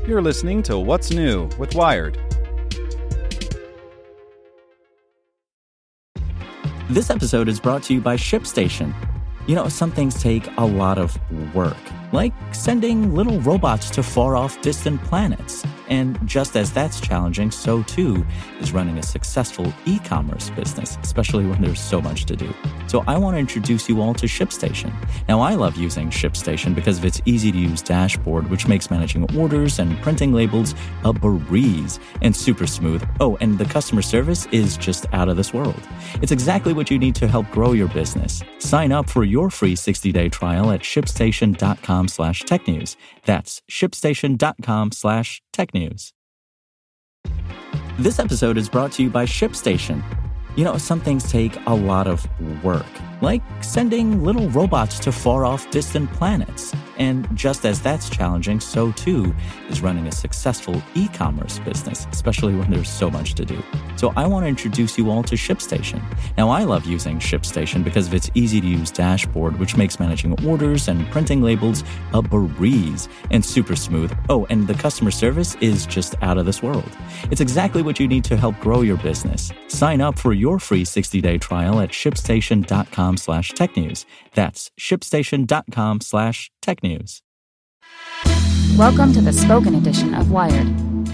You're listening to What's New with Wired. This episode is brought to you by ShipStation. You know, some things take a lot of work, like sending little robots to far-off distant planets. And just as that's challenging, so too is running a successful e-commerce business, especially when there's so much to do. So I want to introduce you all to ShipStation. Now, I love using ShipStation because of its easy-to-use dashboard, which makes managing orders and printing labels a breeze and super smooth. Oh, and the customer service is just out of this world. It's exactly what you need to help grow your business. Sign up for your free 60-day trial at shipstation.com/technews. That's shipstation.com/technews. This episode is brought to you by ShipStation. You know, some things take a lot of work, like sending little robots to far-off distant planets. And just as that's challenging, so too is running a successful e-commerce business, especially when there's so much to do. So I want to introduce you all to ShipStation. Now, I love using ShipStation because of its easy-to-use dashboard, which makes managing orders and printing labels a breeze and super smooth. Oh, and the customer service is just out of this world. It's exactly what you need to help grow your business. Sign up for your free 60-day trial at shipstation.com/technews. That's shipstation.com/technews. Welcome to the spoken edition of Wired.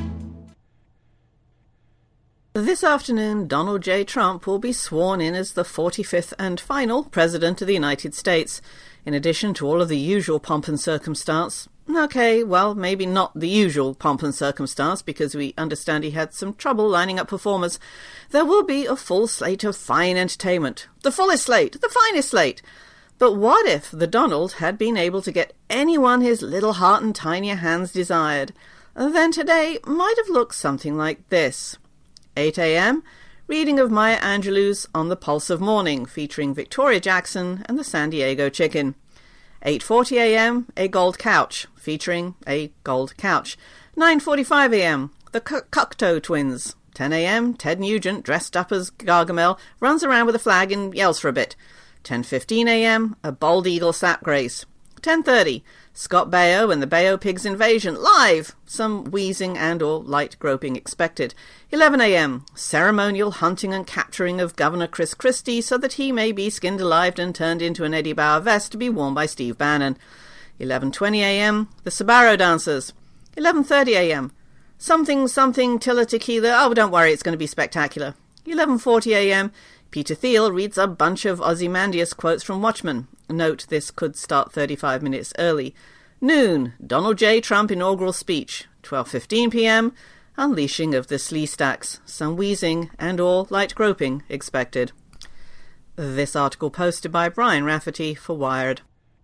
This afternoon, Donald J. Trump will be sworn in as the 45th and final President of the United States, in addition to all of the usual pomp and circumstance. Okay, well, maybe not the usual pomp and circumstance, because we understand he had some trouble lining up performers. There will be a full slate of fine entertainment. The fullest slate, the finest slate. But what if the Donald had been able to get anyone his little heart and tinier hands desired? Then today might have looked something like this. 8 a.m., reading of Maya Angelou's On the Pulse of Morning, featuring Victoria Jackson and the San Diego Chicken. 8:40 a.m., A Gold Couch, featuring A Gold Couch. 9:45 a.m., The Cocteau Twins. 10 a.m., Ted Nugent, dressed up as Gargamel, runs around with a flag and yells for a bit. 10:15 a.m., A Bald Eagle Sapgrace. 10:30, Scott Baio and the Baio Pigs Invasion, live! Some wheezing and or light groping expected. 11 a.m., Ceremonial hunting and capturing of Governor Chris Christie so that he may be skinned alive and turned into an Eddie Bauer vest to be worn by Steve Bannon. 11:20 a.m., The Sbarro Dancers. 11:30 a.m., Something Tilla Tequila. Oh, don't worry, it's going to be spectacular. 11:40 a.m., Peter Thiel reads a bunch of Ozymandias quotes from Watchmen. Note, this could start 35 minutes early. Noon, Donald J. Trump inaugural speech. 12:15 p.m., Unleashing of the Sleestacks. Some wheezing and or light groping expected. This article posted by Brian Rafferty for Wired.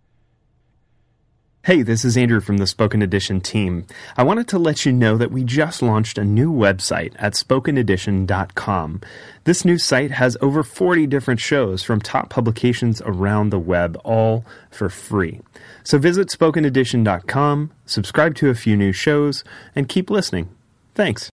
Hey, this is Andrew from the Spoken Edition team. I wanted to let you know that we just launched a new website at spokenedition.com. This new site has over 40 different shows from top publications around the web, all for free. So visit spokenedition.com, subscribe to a few new shows, and keep listening. Thanks.